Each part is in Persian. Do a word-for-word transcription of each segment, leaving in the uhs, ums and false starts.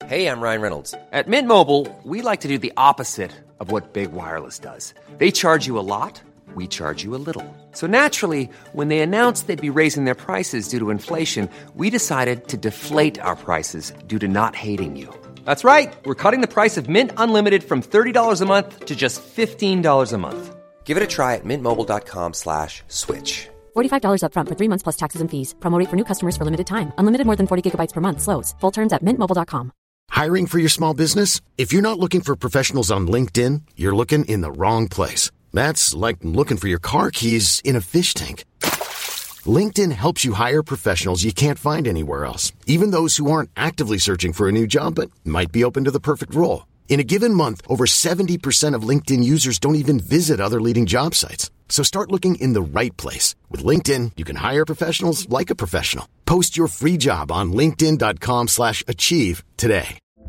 Hey, I'm Ryan Reynolds. At Mint Mobile, we like to do the opposite of what Big Wireless does. They charge you a lot, we charge you a little. So naturally, when they announced they'd be raising their prices due to inflation, we decided to deflate our prices due to not hating you. That's right. We're cutting the price of Mint Unlimited from thirty dollars a month to just fifteen dollars a month. Give it a try at mintmobile.com slash switch. forty-five dollars up front for three months plus taxes and fees. Promo rate for new customers for limited time. Unlimited more than forty gigabytes per month. Slows full terms at mint mobile dot com. Hiring for your small business? If you're not looking for professionals on LinkedIn, you're looking in the wrong place. That's like looking for your car keys in a fish tank. LinkedIn helps you hire professionals you can't find anywhere else, even those who aren't actively searching for a new job but might be open to the perfect role. In a given month, over seventy percent of LinkedIn users don't even visit other leading job sites. So start looking in the right place. With LinkedIn, you can hire professionals like a professional. Post your free job on linkedin.com slash achieve today.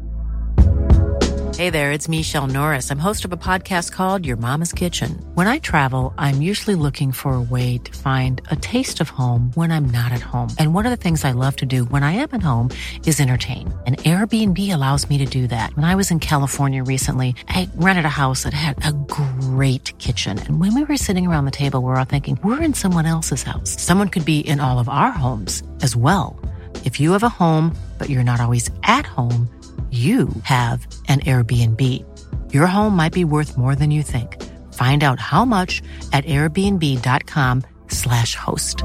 Hey there, it's Michelle Norris. I'm host of a podcast called Your Mama's Kitchen. When I travel, I'm usually looking for a way to find a taste of home when I'm not at home. And one of the things I love to do when I am at home is entertain. And Airbnb allows me to do that. When I was in California recently, I rented a house that had a great kitchen. And when we were sitting around the table, we were all thinking, we're in someone else's house. Someone could be in all of our homes as well. If you have a home, but you're not always at home, you have an Airbnb. Your home might be worth more than you think. Find out how much at airbnb.com slash host.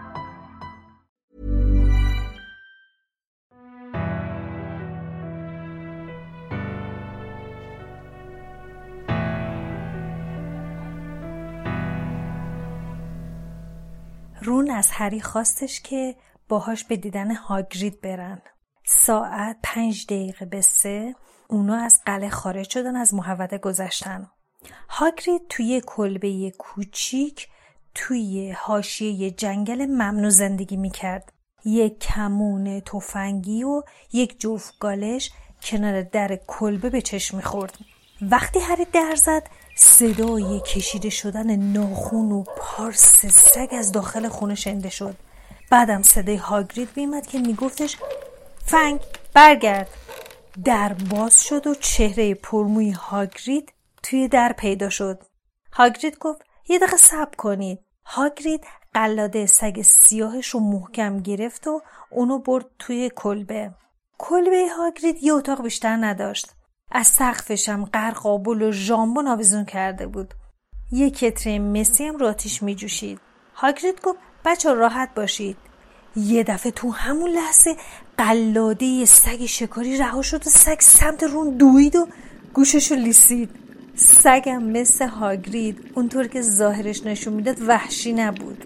رون از هری خواستش که باهاش به دیدن هاگرید برن. ساعت پنج دقیقه به سه اونا از قلعه خارج شدن، از محوطه گذشتن. هاگرید توی کلبه کوچیک توی حاشیه جنگل ممنوع زندگی میکرد. یک کمون تفنگی و یک جفت گالش کنار در کلبه به چشم میخورد. وقتی هری در زد صدای کشیده شدن ناخون و پارس سگ از داخل خونه شنیده شد. بعدم صدای هاگرید میومد که میگفتش فنگ برگرد. در باز شد و چهره پرموی هاگرید توی در پیدا شد. هاگرید گفت یه دقیقه صبر کنید. هاگرید قلاده سگ سیاهش رو محکم گرفت و اونو برد توی کلبه. کلبه هاگرید یه اتاق بیشتر نداشت. از سقفش هم قرقابل و ژامبون آویزون کرده بود. یه کتری مسی هم رو آتیش می جوشید. هاگرید گفت بچه راحت باشید. یه دفعه تو همون لحظه قلاده یه سگ شکاری رها شد و سگ سمت رون دوید و گوششو لیسید. سگم مثل هاگرید اونطور که ظاهرش نشون میداد وحشی نبود.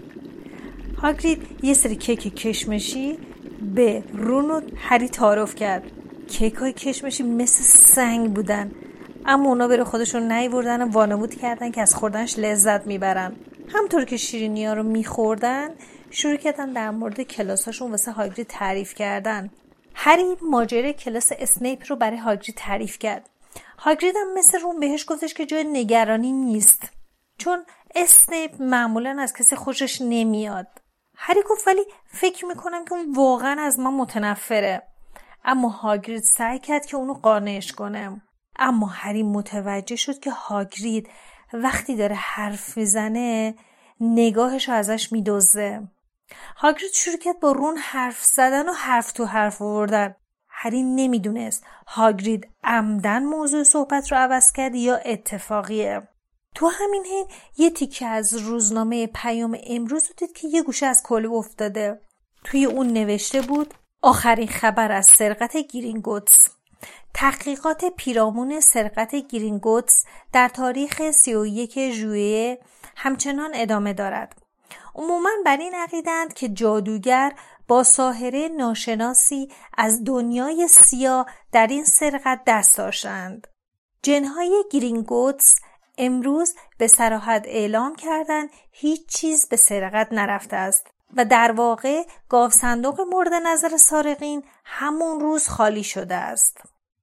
هاگرید یه سری کیک کشمشی به رون و هری تعارف کرد. کیک های کشمشی مثل سنگ بودن، اما اونا بره خودشون نیوردن و وانمود کردن که از خوردنش لذت میبرن. همطور که شیرینی ها رو میخوردن شروع کردن در مورد کلاساشون واسه هاگرید تعریف کردن. هری ماجرای کلاس اسنیپ رو برای هاگرید تعریف کرد. هاگرید هم مثل رون بهش گفتش که جای نگرانی نیست، چون اسنیپ معمولا از کسی خوشش نمیاد. هری گفت ولی فکر میکنم که اون واقعا از ما متنفره. اما هاگرید سعی کرد که اونو قانعش کنه. اما هری متوجه شد که هاگرید وقتی داره حرف میزنه نگاهش رو ازش میدوزه. هاگرید شروع کرد با رون حرف زدن و حرف تو حرف آوردن. هری نمیدونست هاگرید عمدن موضوع صحبت رو عوض کرد یا اتفاقیه. تو همین حین یه تیکه از روزنامه پیام امروز رو دید که یه گوشه از کلبه افتاده. توی اون نوشته بود آخرین خبر از سرقت گرینگوتس. تحقیقات پیرامون سرقت گرینگوتس در تاریخ سی و یک ژوئیه همچنان ادامه دارد. عموماً بر این عقیده‌اند که جادوگر با ساحره ناشناسی از دنیای سیاه در این سرقت دست داشتند. جنهای گرینگوتس امروز به صراحت اعلام کردند هیچ چیز به سرقت نرفته است و در واقع گاو صندوق مورد نظر سارقین همون روز خالی شده است.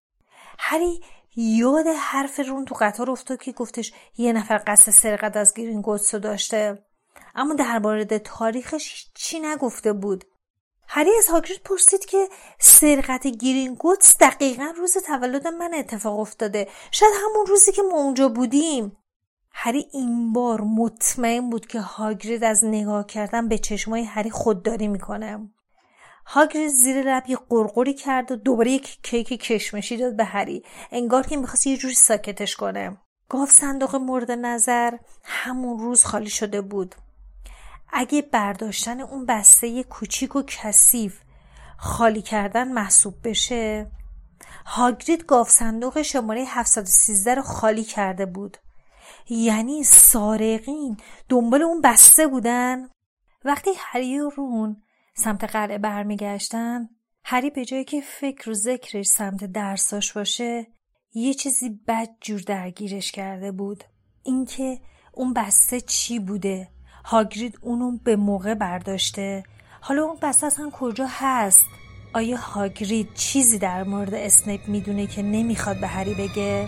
هری یاد حرف رون تو قطار افتاد که گفتش یه نفر قصد سرقت از گرینگوتس رو داشته، اما در مورد تاریخش چی نگفته بود. هری از هاگرید پرسید که سرقت گرینگوتس دقیقاً روز تولد من اتفاق افتاده، شاید همون روزی که ما اونجا بودیم. هری این بار مطمئن بود که هاگرید از نگاه کردن به چشمای هری خودداری میکنه. هاگرید زیر لب یه قرقری کرد و دوباره یک کیک کشمشی داد به هری، انگار که میخواست یه جوری ساکتش کنه. گاو صندوق مورد نظر همون روز خالی شده بود. اگه برداشتن اون بسته کوچیک و کثیف خالی کردن محسوب بشه، هاگرید گاو صندوق شماره هفتصد و سیزده رو خالی کرده بود. یعنی سارقین دنبال اون بسته بودن. وقتی هری و رون سمت قلعه برمیگشتن، هری به جایی که فکر و ذکرش سمت درساش باشه، یه چیزی بد جور درگیرش کرده بود. اینکه اون بسته چی بوده؟ هاگرید اونو به موقع برداشته. حالا اون بسته اصلا کجا هست؟ آیا هاگرید چیزی در مورد اسنیپ میدونه که نمیخواد به هری بگه؟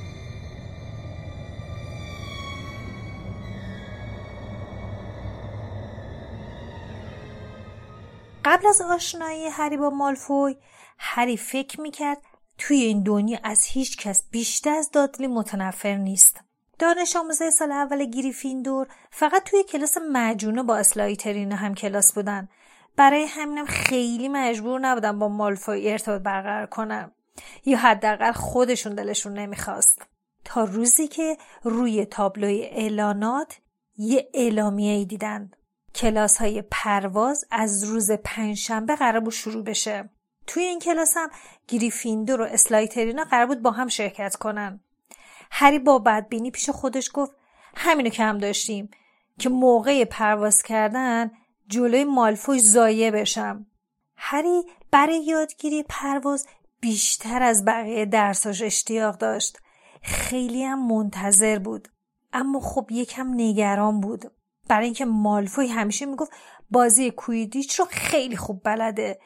قبل از آشنایی هری با مالفوی، هری فکر میکرد توی این دنیا از هیچ کس بیشتر از دادلی متنفر نیست. دانش آموزه سال اول گریفیندور فقط توی کلاس مجونه با اسلایترین هم کلاس بودن. برای همینم خیلی مجبور نبودن با مالفوی ارتباط برقرار کنن، یا حداقل خودشون دلشون نمیخواست. تا روزی که روی تابلوی اعلانات یه اعلامیه‌ای دیدن. کلاس های پرواز از روز پنجشنبه قرار بود شروع بشه. توی این کلاس هم گریفیندور و اسلایترینا قرار بود با هم شرکت کنن. هری با بدبینی پیش خودش گفت همینو که هم داشتیم که موقع پرواز کردن جلوی مالفوی ضایع بشم. هری برای یادگیری پرواز بیشتر از بقیه درساش اشتیاق داشت. خیلی هم منتظر بود، اما خب یکم نگران بود، برای اینکه مالفوی همیشه میگفت بازی کویدیچ رو خیلی خوب بلده،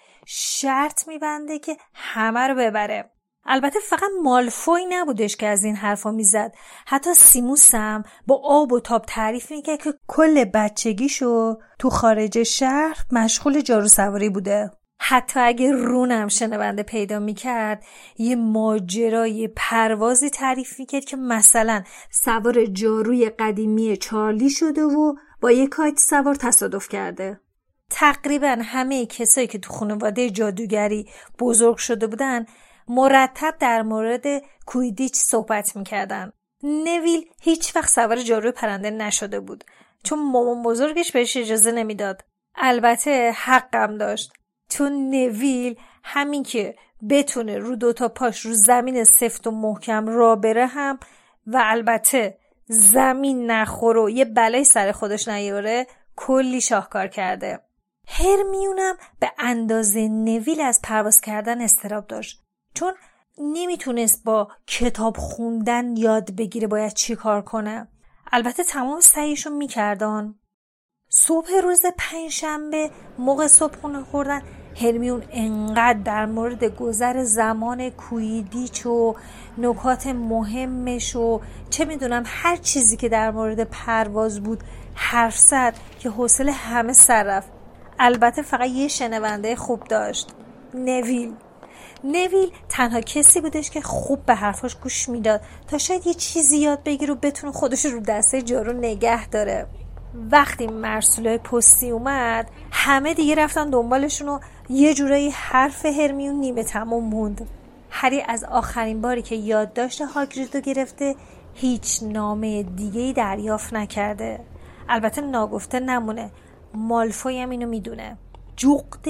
شرط میبنده که همه رو ببره. البته فقط مالفوی نبودش که از این حرفا میزد، حتی سیموس هم با آب و تاب تعریف میکرد که کل بچگیشو تو خارج شهر مشغول جارو سواری بوده. حتی اگه رونم شنونده پیدا میکرد، یه ماجرای پروازی تعریف میکرد که مثلا سوار جاروی قدیمی چارلی شده و با یه کایت سوار تصادف کرده. تقریبا همه کسایی که تو خانواده جادوگری بزرگ شده بودن مرتب در مورد کویدیچ صحبت میکردن. نویل هیچ وقت سوار جاروی پرنده نشده بود، چون مامان بزرگش بهش اجازه نمیداد. البته حقم داشت، چون نویل همین که بتونه رو دوتا پاش رو زمین سفت و محکم را بره هم و البته زمین نخوره و یه بلای سر خودش نیاره، کلی شاهکار کرده. هرمیونم به اندازه نویل از پرواز کردن اضطراب داشت، چون نمیتونست با کتاب خوندن یاد بگیره باید چی کار کنه. البته تمام سعیشو میکردن. صبح روز پنجشنبه موقع صبحونه خوردن، هرمیون انقدر در مورد گذر زمان کویدیچ و نکات مهمش و چه میدونم هر چیزی که در مورد پرواز بود حرف زد که حوصله همه سر رفت. البته فقط یه شنونده خوب داشت، نویل. نویل تنها کسی بودش که خوب به حرفاش گوش میداد تا شاید یه چیزی یاد بگیره و بتونه خودش رو دسته جارو نگه داره. وقتی مرسولای پستی اومد، همه دیگه رفتن دنبالشون و یه جورایی حرف هرمیون نیمه تمام موند. هری از آخرین باری که یادداشت هاگرید رو گرفته هیچ نامه دیگه‌ای دریافت نکرده. البته ناگفته نمونه، مالفوی هم اینو میدونه. جغد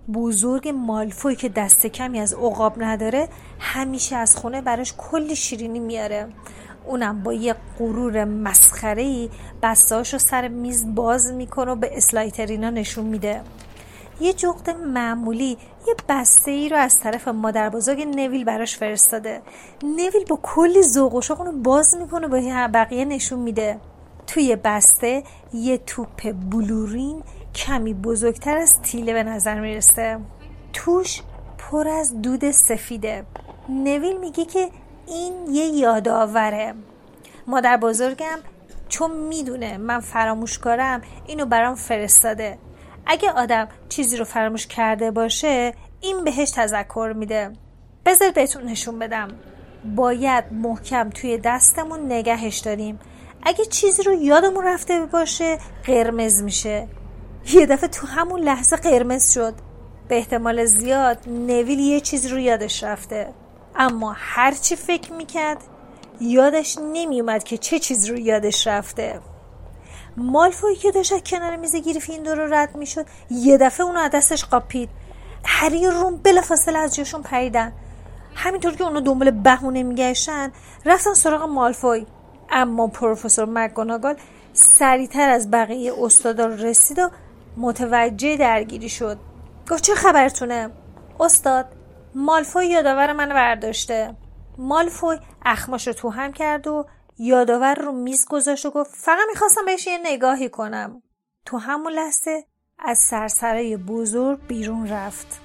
بزرگ مالفوی که دست کمی از عقاب نداره همیشه از خونه براش کلی شیرینی میاره. اونم با یه غرور مسخره‌ای بسته‌هاشو سر میز باز میکنه و به اسلایترینا نشون میده. یه جغد معمولی یه بسته‌ای رو از طرف مادر بزرگ نویل براش فرستاده. نویل با کلی ذوق و شوق اونو باز میکنه و بقیه نشون میده. توی بسته یه توپ بلورین کمی بزرگتر از تیله به نظر میرسه. توش پر از دود سفیده. نویل میگه که این یه یادآوره. مادر بزرگم چون میدونه من فراموشکارم اینو برام فرستاده. اگه آدم چیزی رو فراموش کرده باشه این بهش تذکر میده. بذار بهتون نشون بدم. باید محکم توی دستمون نگهش داریم. اگه چیزی رو یادمون رفته باشه قرمز میشه. یه دفعه تو همون لحظه قرمز شد. به احتمال زیاد نویل یه چیزی رو یادش رفته، اما هر چی فکر میکرد یادش نمیومد که چه چیزی رو یادش رفته. مالفوی که داشت کنار میز گریفیندور رو رد میشد یه دفعه اونو از دستش قاپید. هری و رون بلافاصله از جاشون پریدن. همینطور که اونو دنبال بهونه میگشتن رفتن سراغ مالفوی، اما پروفسور مکگوناگال سریعتر از بقیه استادا رسید و متوجه درگیری شد. گفت چه خبرتونه؟ استاد، مالفوی یادآور منو برداشته. مالفوی اخماشو تو هم کرد و یادآور رو میز گذاشت و گفت فقط میخواستم بهش یه نگاهی کنم. تو همون لحظه از سرسرای بزرگ بیرون رفت.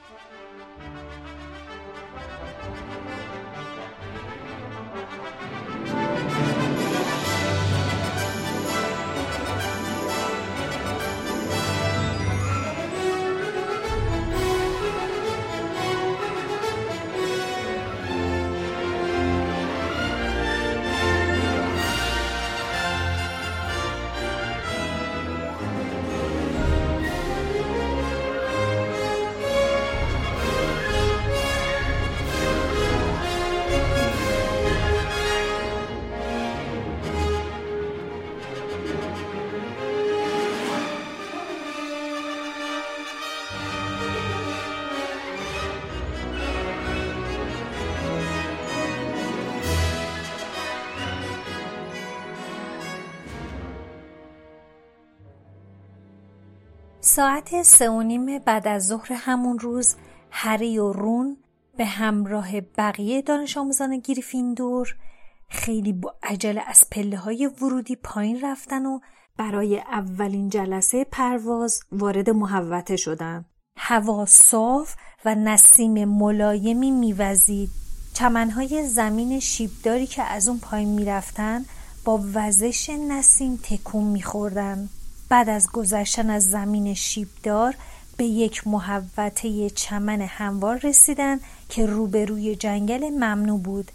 ساعت سه و نیم بعد از ظهر همون روز هری و رون به همراه بقیه دانش آموزان گریفیندور خیلی با عجله از پله‌های ورودی پایین رفتن و برای اولین جلسه پرواز وارد محوطه شدن. هوا صاف و نسیم ملایمی میوزید. چمن‌های زمین شیبداری که از اون پایین میرفتن با وزش نسیم تکون میخوردن. بعد از گذشتن از زمین شیبدار به یک محوطه چمن هموار رسیدن که روبروی جنگل ممنوع بود.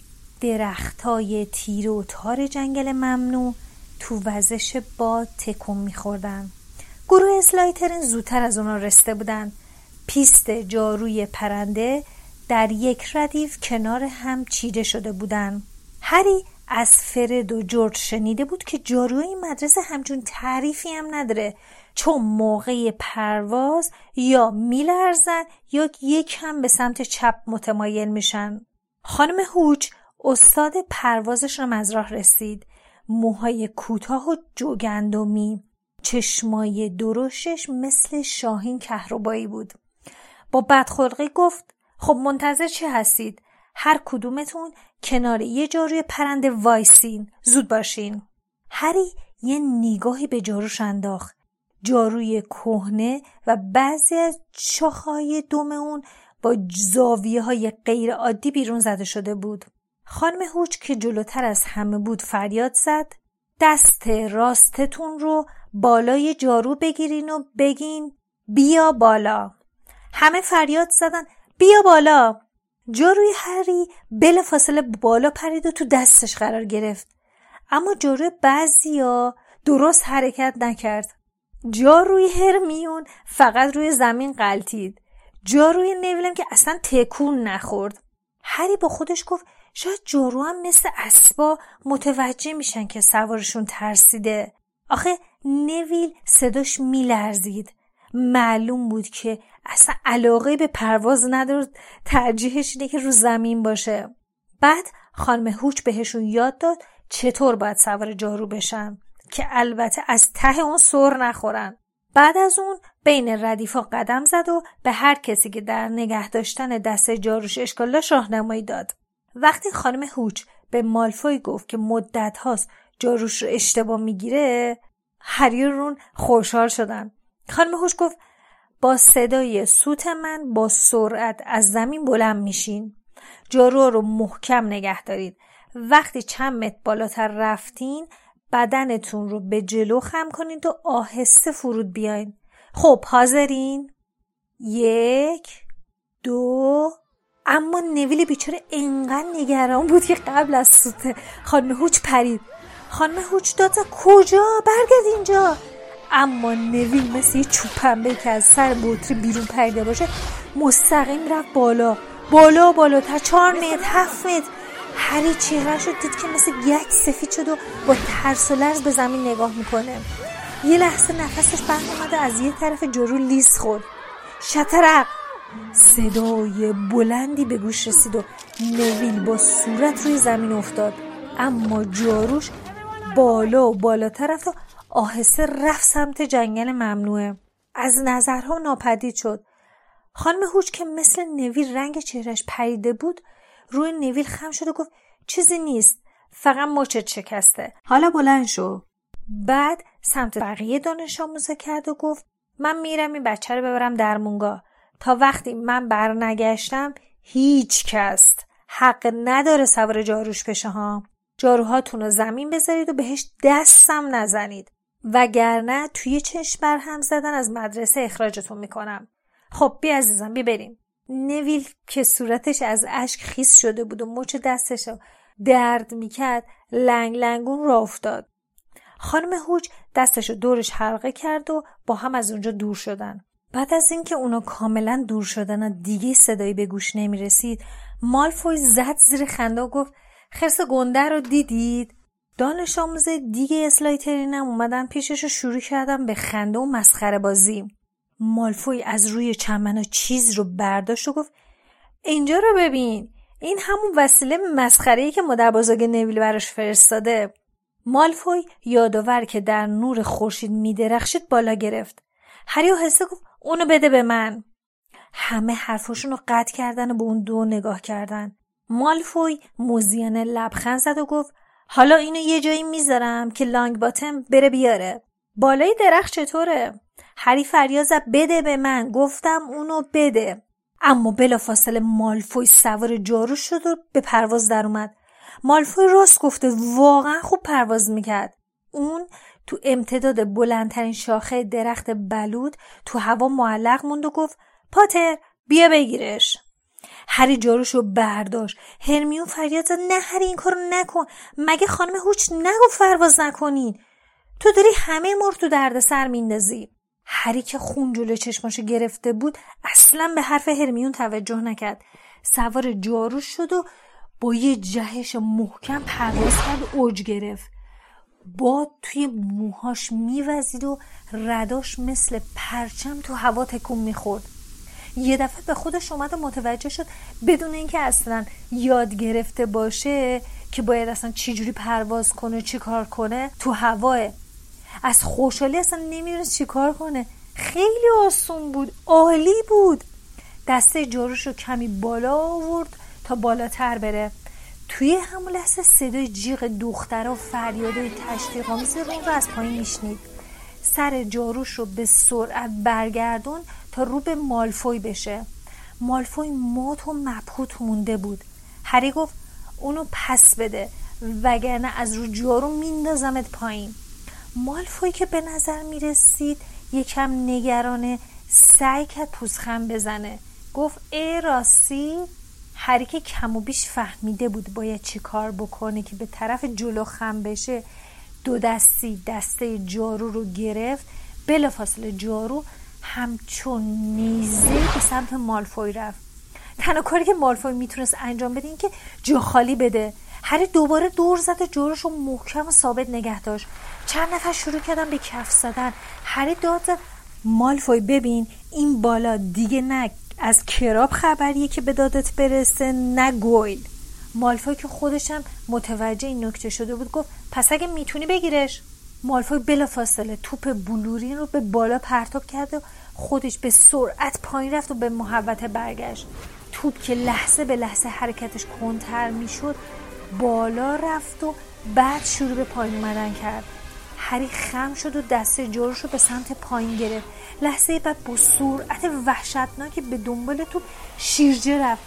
درختای تیره و تار جنگل ممنوع تو وزش باد تکون میخوردن. گروه اسلایترین زودتر از اونا رسیده بودن. پیست جاروی پرنده در یک ردیف کنار هم چیده شده بودن. هری از فرد و جورج شنیده بود که جاروی این مدرسه همچون تعریفی هم نداره، چون موقع پرواز یا میلرزن یا یک هم به سمت چپ متمایل میشن. خانم هوچ استاد پروازشون از راه رسید. موهای کوتاه و جوگندمی، چشمای درشتش مثل شاهین کهربایی بود. با بدخلقی گفت خب منتظر چه هستید؟ هر کدومتون کنار یه جاروی پرنده وایسین، زود باشین. هری یه نگاهی به جاروش انداخت. جاروی کهنه و بعضی از شاخه‌های دم اون با زاویه‌های غیر عادی بیرون زده شده بود. خانم هوچ که جلوتر از همه بود فریاد زد دست راستتون رو بالای جارو بگیرین و بگین بیا بالا. همه فریاد زدن بیا بالا. جاروی هری بلافاصله بالا پرید و تو دستش قرار گرفت، اما جاروی بعضیا درست حرکت نکرد. جاروی هرمیون فقط روی زمین غلتید. جاروی نیویلم که اصلا تکون نخورد. هری با خودش گفت شاید جارو هم مثل اسبا متوجه میشن که سوارشون ترسیده. آخه نیویل صداش میلرزید. معلوم بود که اصلا علاقه به پرواز نداره، ترجیحش اینه که رو زمین باشه. بعد خانم هوچ بهشون یاد داد چطور باید سوار جارو بشن که البته از ته اون سر نخورن. بعد از اون بین ردیفا قدم زد و به هر کسی که در نگه داشتن دست جاروش اشکال داشت راهنمایی داد. وقتی خانم هوچ به مالفوی گفت که مدت هاست جاروش رو اشتباه میگیره، هری و رون خوشحال شدن. خانم هوچ گفت با صدای سوت من با سرعت از زمین بلند میشین. جارو رو محکم نگه دارید. وقتی چند متر بالاتر رفتین بدنتون رو به جلو خم کنید و آهسته فرود بیاین. خب حاضرین؟ یک دو. اما نویل بیچاره انقدر نگران بود که قبل از سوت خانم هوچ پرید. خانم هوچ داد زد کجا؟ برگرد اینجا. اما نویل مثل یه چوب پنبه که از سر بطری بیرون پریده باشه مستقیم رفت بالا بالا بالا تا چهار متر هفت متر. هری چهره‌شو دید که مثل گچ سفید شد و با ترس و لرز به زمین نگاه میکنه. یه لحظه نفسش بند اومد و از یه طرف جارو لیز خورد. شطرق. صدای بلندی به گوش رسید و نویل با صورت روی زمین افتاد. اما جاروش بالا و بالاتر رفت و آهسته رفت سمت جنگل ممنوعه. از نظرها ناپدید شد. خانم هوچ که مثل نویل رنگ چهرش پریده بود روی نویل خم شد و گفت چیزی نیست، فقط مچت شکسته، حالا بلند شو. بعد سمت بقیه دانش آموزا کرد و گفت من میرم این بچه رو ببرم درمونگاه. تا وقتی من برنگشتم هیچ کس حق نداره سوار جاروش بشه ها. جاروهاتون رو زمین بذارید و بهش دستم نزنید وگرنه توی چشم برهم زدن از مدرسه اخراجتون میکنم. خب بی عزیزم بی بریم. نویل که صورتش از اشک خیس شده بود و مچ دستش درد میکرد لنگ لنگون راه افتاد. خانم هوچ دستشو دورش حلقه کرد و با هم از اونجا دور شدن. بعد از اینکه اونا کاملا دور شدن و دیگه صدایی به گوش نمیرسید مالفوی زد زیر خنده و گفت خرس گنده رو دیدید؟ دانش آموزه دیگه اسلایترین هم اومدن پیشش و شروع کردن به خنده و مسخره بازی. مالفوی از روی چمن و چیز رو برداشت و گفت اینجا رو ببین، این همون وسیله مسخره‌ای که مادر بزرگ نویل براش فرستاده. مالفوی یادآور که در نور خورشید میدرخشید بالا گرفت. هری آهسته گفت اونو بده به من. همه حرفاشون رو قطع کردن و به اون دو نگاه کردن. مالفوی موزیانه لبخند زد و گفت حالا اینو یه جایی میذارم که لانگ باتم بره بیاره. بالای درخت چطوره؟ هری فریاد زد بده به من، گفتم اونو بده. اما بلافاصله مالفوی سوار جارو شد و به پرواز در اومد. مالفوی راست گفته، واقعا خوب پرواز میکرد. اون تو امتداد بلندترین شاخه درخت بلود تو هوا معلق موند و گفت پاتر بیا بگیرش. هری جاروشو برداشت. هرمیون فریاد زد نه هری این کارو نکن، مگه خانم هوچ نگفت پرواز نکنین؟ تو داری همه ما رو تو دردسر میندازی. هری که خون جلوی چشماشو گرفته بود اصلا به حرف هرمیون توجه نکرد. سوار جاروش شد و با یه جهش محکم پرواز کرد و اوج گرفت. باد توی موهاش میوزید و رداش مثل پرچم تو هوا تکون میخورد. یه دفعه به خودش اومد و متوجه شد بدون اینکه اصلا یاد گرفته باشه که باید اصلا چی جوری پرواز کنه چی کار کنه تو هواه. از خوشحالی اصلا نمیدونست چی کار کنه. خیلی آسون بود، عالی بود. دسته جاروش رو کمی بالا آورد تا بالاتر بره. توی همون لحظه صدای جیغ دختر و فریادای تشویق‌آمیز رو رو از پایین میشنید. سر جاروش رو به سرعت برگردون تا رو به مالفوی بشه. مالفوی مات و مبهوت مونده بود. هری گفت اونو پس بده وگرنه از رو جارو میندازمت پایین. مالفوی که به نظر میرسید یکم نگرانه سعی کرد پوزخند بزنه. گفت ای راستی؟ هری که کم و بیش فهمیده بود باید چی کار بکنه که به طرف جلو خم بشه دو دستی دسته جارو رو گرفت. بلافاصله جارو همچون نیزه به سمت مالفوی رفت. تنها کاری که مالفوی میتونست انجام بده این که جا خالی بده. هری دوباره دور زد و جاروش رو محکم و ثابت نگه داشت. چند نفر شروع کردن به کف زدن. هری داد زد مالفوی ببین این بالا دیگه نه از کراب خبریه که به دادت برسه نه گویل. مالفوی که خودشم متوجه این نکته شده بود گفت پس اگه میتونی بگیرش. مالفوی بلافاصله توپ بلورین رو به بالا پرتاب کرد و خودش به سرعت پایین رفت و به محوطه برگشت. توپ که لحظه به لحظه حرکتش کندتر میشد بالا رفت و بعد شروع به پایین اومدن کرد. هری خم شد و دسته جاروش رو به سمت پایین گرفت. لحظه بعد با سرعت وحشتناکی به دنبال توپ شیرجه رفت.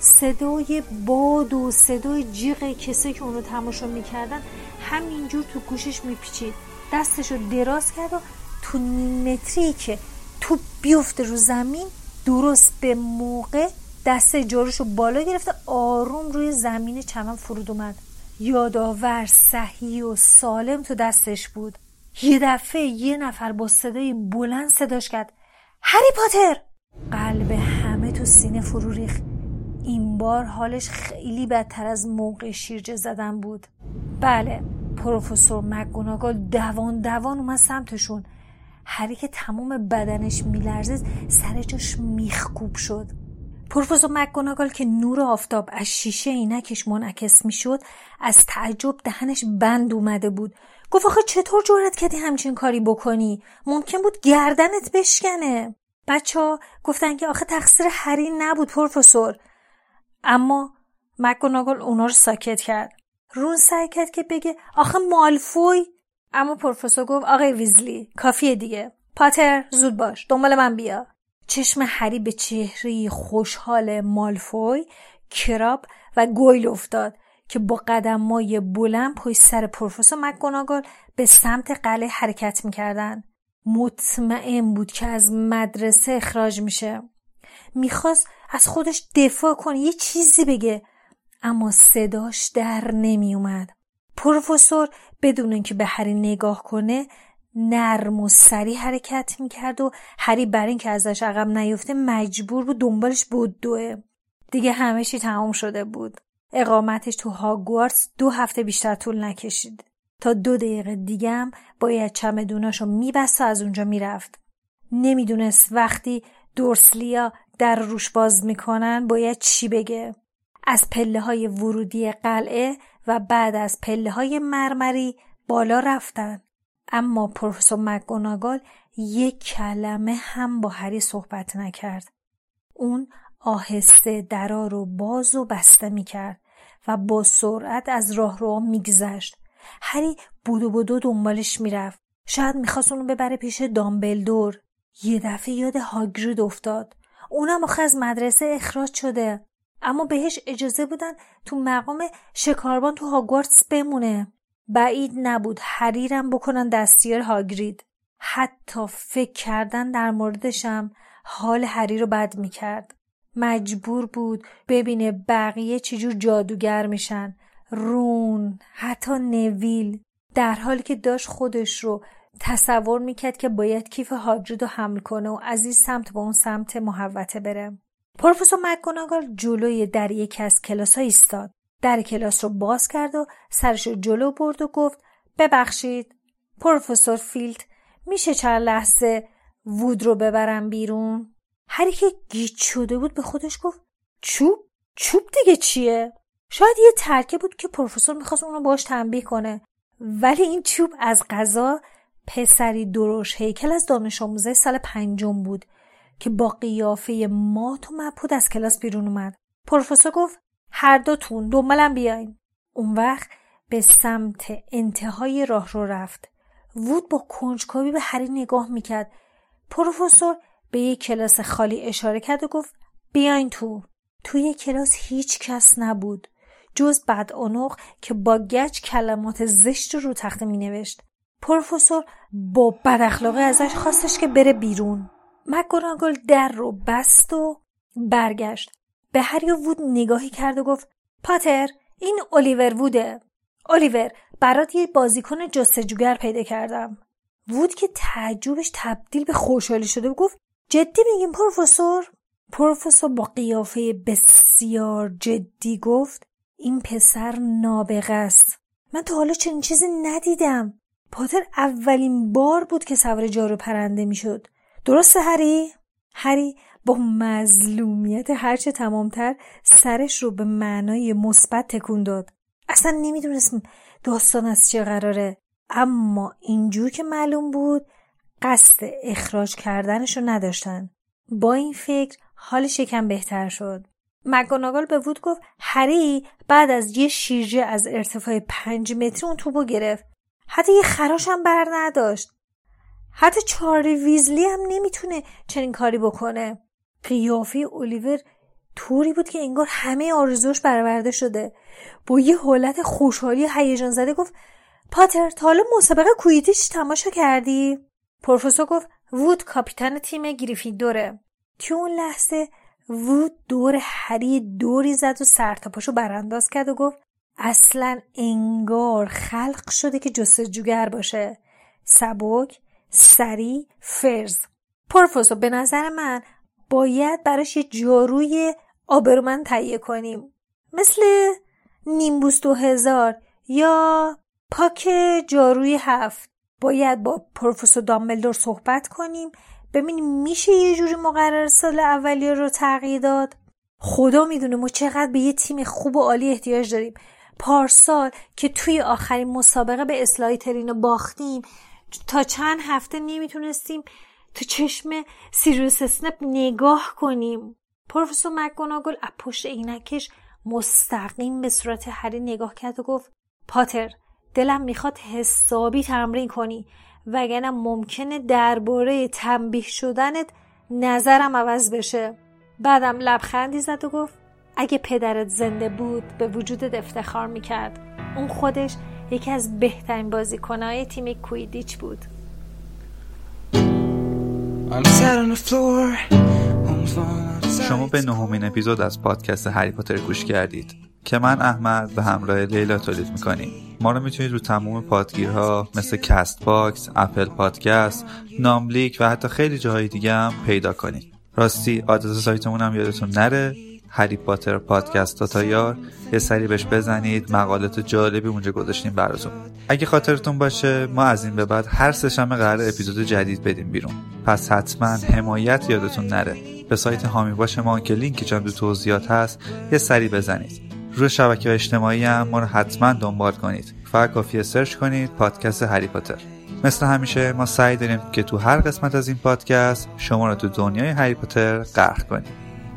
صدای باد و صدای جیغ کسی که اونو تماشا میکردن همینجور تو گوشش میپیچید. دستش رو دراز کرد و تو نیم متری که توپ بیفته رو زمین، درست به موقع دسته جارشو بالا گرفته آروم روی زمین چمن فرود اومد. یادآور صحیح و سالم تو دستش بود. یه دفعه یه نفر با صدای بلند صداش کرد: هری پاتر! قلب همه تو سینه فرو ریخت. این بار حالش خیلی بدتر از موقع شیرجه زدن بود. بله، پروفسور مکگوناگال دوان دوان اومد سمتشون. هری که تمام بدنش میلرزید سر جاش میخکوب شد. پروفسور مکگوناگال که نور آفتاب از شیشه عینکش منعکس میشد از تعجب دهنش بند اومده بود. گفت آخه چطور جرأت کردی همچین کاری بکنی؟ ممکن بود گردنت بشکنه. بچه‌ها گفتن که آخه تقصیر هری نبود پروفسور. اما مکگوناگال اونا رو ساکت کرد. رون سعی کرد که بگه آخه مالفوی، اما پروفسور گفت آقای ویزلی کافیه دیگه. پاتر زود باش، دنبال من بیا. چشم هری به چهره خوشحال مالفوی، کراب و گویل افتاد که با قدم‌های بلند پشت سر پروفسور مکگوناگال به سمت قلعه حرکت می‌کردن. مطمئن بود که از مدرسه اخراج میشه. میخواست از خودش دفاع کنه، یه چیزی بگه، اما صداش در نمی اومد. پروفسور بدون اینکه به هری نگاه کنه نرم و سریع حرکت میکرد و هری برای اینکه ازش عقب نیفته مجبور بود دنبالش بدوه. دیگه همه چی تمام شده بود. اقامتش تو هاگوارتس دو هفته بیشتر طول نکشید. تا دو دقیقه دیگه هم باید چمدوناشو میبست و از اونجا میرفت. نمیدونست وقتی دورسلیا در روش باز میکنن باید چی بگه. از پله های ورودی قلعه و بعد از پله های مرمری بالا رفتن. اما پروفسور مکگوناگال یک کلمه هم با هری صحبت نکرد. اون آهسته درا رو باز و بسته میکرد و با سرعت از راه رو میگذشت. هری بودو بودو دنبالش میرفت. شاید میخواست اونو ببره پیش دامبلدور. یه دفعه یاد هاگرید افتاد. اونم آخه از مدرسه اخراج شده، اما بهش اجازه بدن تو مقام شکاربان تو هاگوارتس بمونه. بعید نبود هریرم بکنن دستیار هاگرید. حتی فکر کردن در موردشم حال هری رو بد میکرد. مجبور بود ببینه بقیه چجور جادوگر میشن. رون، حتی نویل، در حالی که داشت خودش رو تصور میکرد که باید کیف هاگرید رو حمل کنه و از این سمت به اون سمت محوطه بره. پروفسور مکگوناگال جلوی در یکی از کلاس ها ایستاد. در کلاس رو باز کرد و سرش رو جلو برد و گفت ببخشید پروفسور فیلد، میشه چند لحظه وود رو ببرم بیرون؟ هری که گیج شده بود به خودش گفت چوب؟ چوب دیگه چیه؟ شاید یه ترکه بود که پروفسور میخواست اونو باش تنبیه کنه، ولی این چوب از قضا پسری درشت هیکل از دانش آموزای سال پنجم بود که با قیافه مات و مبهوت از کلاس بیرون اومد. پروفسور گفت هر دوتون دنبالم بیاین. اون وقت به سمت انتهای راه رو رفت. وود با کنجکاوی به هری نگاه میکرد. پروفسور به یک کلاس خالی اشاره کرد و گفت بیاین تو. توی کلاس هیچ کس نبود جز بدعنق که با گچ کلمات زشت رو تخته می نوشت. پروفسور با بداخلاقی ازش خواستش که بره بیرون. مکگوناگال در رو بست و برگشت. به هری و وود نگاهی کرد و گفت پاتر، این الیور ووده. الیور، برات یه بازیکن جستجوگر پیدا کردم. وود که تعجبش تبدیل به خوشحالی شده و گفت جدی میگین پروفسور؟ پروفسور با قیافه بسیار جدی گفت این پسر نابغه است. من تا حالا چنین چیزی ندیدم. پاتر اولین بار بود که سوار جارو پرنده میشد. درسته هری؟ هری با مظلومیت هرچه تمامتر سرش رو به معنای مثبت تکون داد. اصلا نمیدونست داستان از چه قراره، اما اینجور که معلوم بود قصد اخراج کردنشو نداشتن. با این فکر حالش یکم بهتر شد. مکگوناگال به وود گفت هری بعد از یه شیرجه از ارتفاع پنج متری اون توپو گرفت. حتی یه خراش هم بر نداشت. حتی چارلی ویزلی هم نمیتونه چنین کاری بکنه. قیافه الیور طوری بود که انگار همه آرزوش برآورده شده. با یه حالت خوشحالی هیجان زده گفت پاتر، تا حالا مسابقه کویدیچ تماشا کردی؟ پروفسور گفت وود کاپیتان تیم گریفیندوره. تو اون لحظه وود دور هری دوری زد و سر تا پاشو برانداز کرد و گفت اصلا انگار خلق شده که جستجوگر باشه. سبک، سری، فرز. پروفسور به نظر من باید براش یه جاروی آبرومند تهیه کنیم، مثل نیمبوس دو هزار یا پاک جاروی هفت. باید با پروفسور دامبلدور صحبت کنیم ببینیم میشه یه جوری مقرر سال اولیه رو تغییر داد. خدا میدونه ما چقدر به یه تیم خوب و عالی احتیاج داریم. پارسال که توی آخرین مسابقه به اسلایترین باختیم، تا چند هفته نمیتونستیم تو چشم سیریوس اسنپ نگاه کنیم. پروفسور مکگوناگل از پشت عینکش مستقیم به صورت هری نگاه کرد و گفت پاتر، دلم میخواد حسابی تمرین کنی وگرنه ممکنه درباره تنبیه شدنت نظرم عوض بشه. بعدم لبخندی زد و گفت اگه پدرت زنده بود به وجودت افتخار میکرد. اون خودش یکی از بهترین بازیکنهای تیم کویدیچ بود. شما به نهمین اپیزود از پادکست هری پاتر گوش کردید که من احمد به همراه لیلا تولید میکنیم. ما رو میتونید رو تمام پادگیرها مثل کست باکس، اپل پادکست، ناملیک و حتی خیلی جاهای دیگه هم پیدا کنید. راستی آدرس سایتمون هم یادتون نره، هری پاتر پادکست دات آی آر. یه سری بهش بزنید، مقالات جالبی اونجا گذاشتیم براتون. اگه خاطرتون باشه ما از این به بعد هر سه شنبه قراره اپیزود جدید بدیم بیرون، پس حتما حمایت یادتون نره. به سایت هامی باش ما که لینکش هم تو توضیحات هست یه سری بزنید. روی شبکه اجتماعی هم ما رو حتما دنبال کنید. فقط کافیه سرچ کنید پادکست هری پاتر. مثل همیشه ما سعی داریم که تو هر قسمت از این پادکست شما رو تو دنیای هری پاتر غرق کنیم.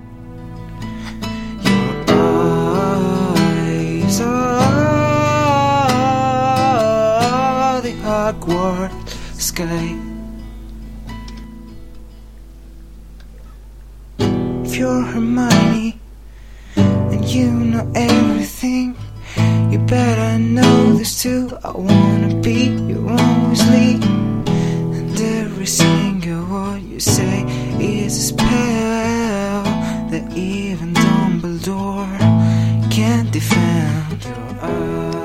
If you're Hermione and you know everything, you better know this too. I wanna be your own Weasley, and every single word you say is a spell that even Dumbledore can't defend. Your eyes